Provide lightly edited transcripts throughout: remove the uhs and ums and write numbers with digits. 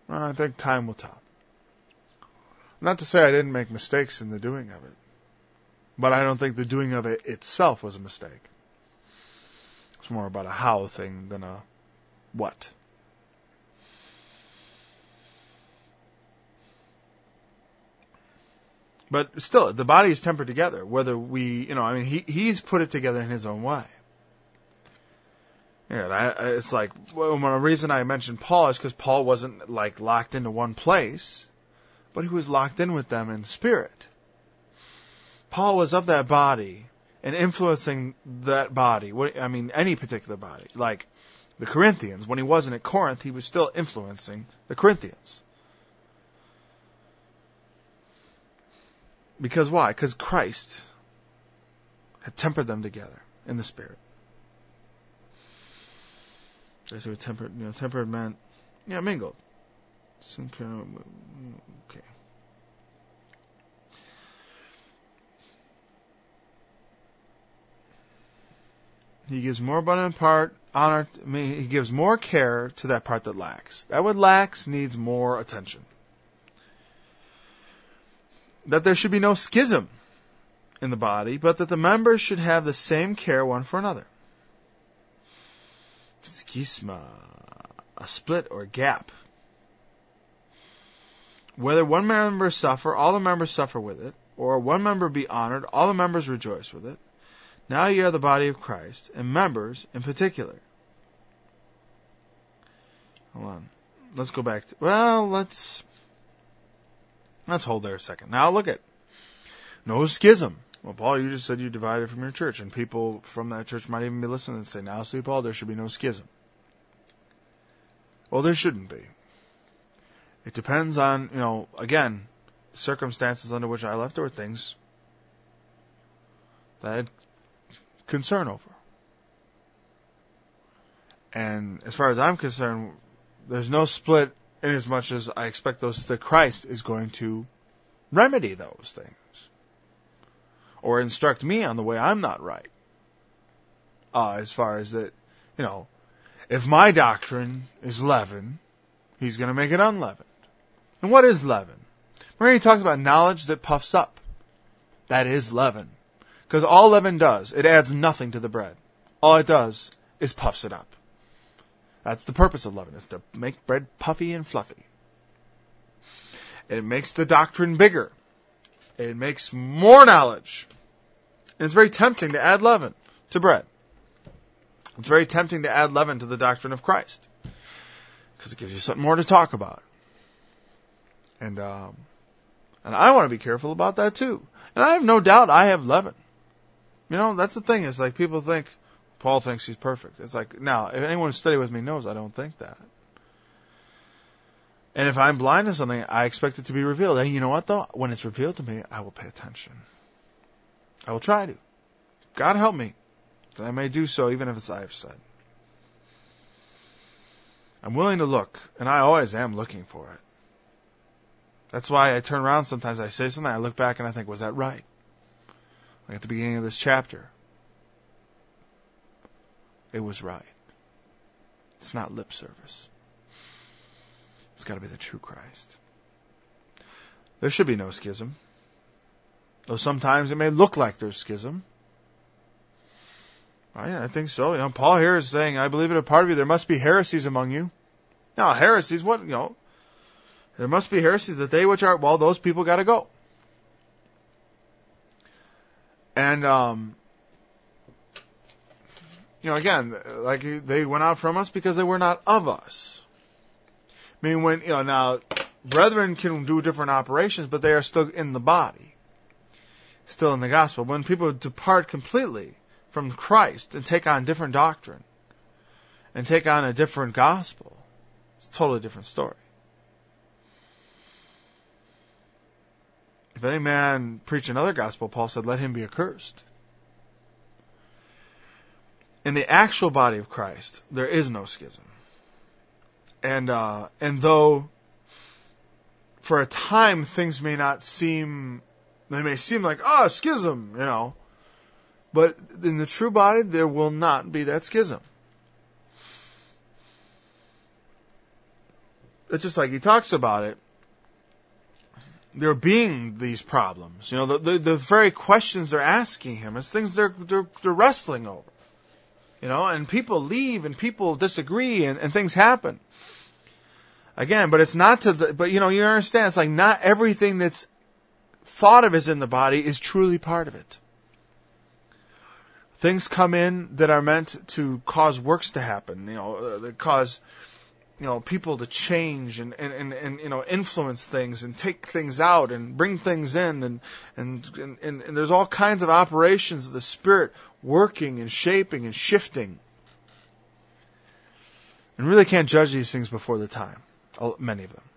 Well, I think time will tell. Not to say I didn't make mistakes in the doing of it, but I don't think the doing of it itself was a mistake. It's more about a how thing than a what. But still, the body is tempered together. Whether we, he's put it together in his own way. Yeah, it's like, well, the reason I mentioned Paul is because Paul wasn't like locked into one place, but he was locked in with them in spirit. Paul was of that body and influencing that body. Any particular body. Like the Corinthians, when he wasn't at Corinth, he was still influencing the Corinthians. Because why? Because Christ had tempered them together in the spirit. I say tempered, tempered meant, mingled. Okay. He gives more abundant honor. He gives more care to that part that lacks. That what lacks needs more attention. That there should be no schism in the body, but that the members should have the same care one for another. Schisma, a split or gap. Whether one member suffer, all the members suffer with it, or one member be honored, all the members rejoice with it. Now ye are the body of Christ, and members in particular. Hold on. Let's go back to, let's hold there a second. Now look at, no schism. Well, Paul, you just said you divided from your church, and people from that church might even be listening and say, now see, Paul, there should be no schism. Well, there shouldn't be. It depends on, again, circumstances under which I left. There were things that I had concern over. And as far as I'm concerned, there's no split in as much as I expect that Christ is going to remedy those things. Or instruct me on the way I'm not right. As far as that, if my doctrine is leaven, he's going to make it unleavened. And what is leaven? Remember he talks about knowledge that puffs up. That is leaven. Because all leaven does, it adds nothing to the bread. All it does is puffs it up. That's the purpose of leaven, is to make bread puffy and fluffy. It makes the doctrine bigger. It makes more knowledge. And it's very tempting to add leaven to bread. It's very tempting to add leaven to the doctrine of Christ. Because it gives you something more to talk about. And I want to be careful about that too. And I have no doubt I have leaven. That's the thing. It's like people think, Paul thinks he's perfect. It's like, now, if anyone who's studied with me knows I don't think that. And if I'm blind to something, I expect it to be revealed. And you know what, though? When it's revealed to me, I will pay attention. I will try to. God help me, that I may do so, even if it's I have said. I'm willing to look, and I always am looking for it. That's why I turn around sometimes, I say something, I look back and I think, was that right? Like at the beginning of this chapter. It was right. It's not lip service. It's got to be the true Christ. There should be no schism. Though sometimes it may look like there's schism. Right? I think so. Paul here is saying, I believe in a part of you, there must be heresies among you. Now, heresies, what, there must be heresies that they which are, those people got to go. And, again, like they went out from us because they were not of us. I mean, when, now, brethren can do different operations, but they are still in the body. Still in the gospel. When people depart completely from Christ and take on different doctrine and take on a different gospel, it's a totally different story. If any man preach another gospel, Paul said, let him be accursed. In the actual body of Christ, there is no schism. And though for a time things may not seem, they may seem like, schism, but in the true body, there will not be that schism. it's just like he talks about it. There being these problems, the very questions they're asking him, it's things they're wrestling over, and people leave and people disagree and things happen. Again, but it's not but you understand, it's like not everything that's thought of as in the body is truly part of it. Things come in that are meant to cause works to happen, that cause people to change and influence things and take things out and bring things in and there's all kinds of operations of the Spirit working and shaping and shifting. And really can't judge these things before the time, many of them.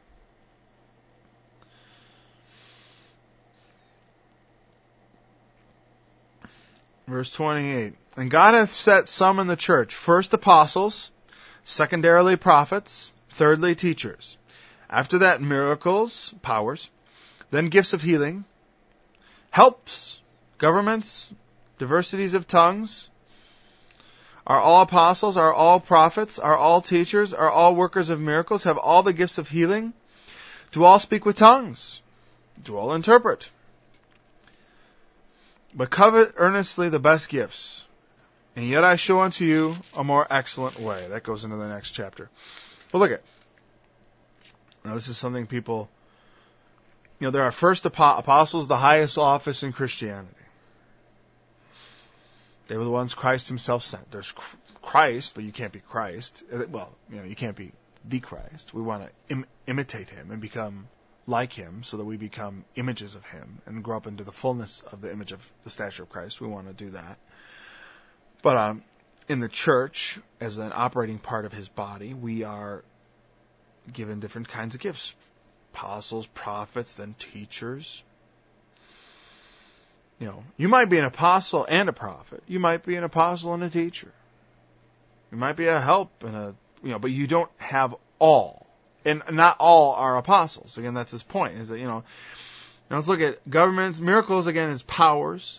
Verse 28. And God hath set some in the church, first apostles, secondarily prophets, thirdly teachers. After that miracles, powers, then gifts of healing, helps, governments, diversities of tongues. Are all apostles, are all prophets, are all teachers, are all workers of miracles, have all the gifts of healing? Do all speak with tongues? Do all interpret? But covet earnestly the best gifts. And yet I show unto you a more excellent way. That goes into the next chapter. But look at. Now this is something people, there are first apostles, the highest office in Christianity. They were the ones Christ himself sent. There's Christ, but you can't be Christ. Well, you can't be the Christ. We want to imitate him and become like him so that we become images of him and grow up into the fullness of the image of the stature of Christ. We want to do that. But in the church, as an operating part of his body, we are given different kinds of gifts. Apostles, prophets, then teachers. You might be an apostle and a prophet. You might be an apostle and a teacher. You might be a help and but you don't have all. And not all are apostles. Again, that's his point, is that, now let's look at governments. Miracles, again, is powers.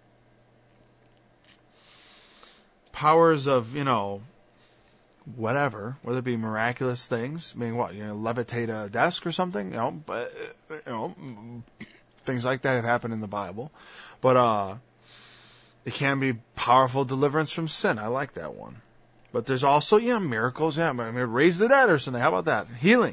Powers of, whatever, whether it be miraculous things. I mean, what, levitate a desk or something? But, things like that have happened in the Bible. But, it can be powerful deliverance from sin. I like that one. But there's also, miracles. Yeah, raise the dead or something. How about that? Healing.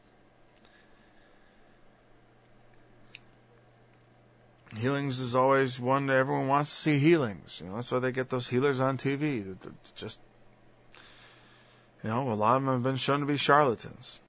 Healings is always one that everyone wants to see healings. That's why they get those healers on TV. Just, a lot of them have been shown to be charlatans.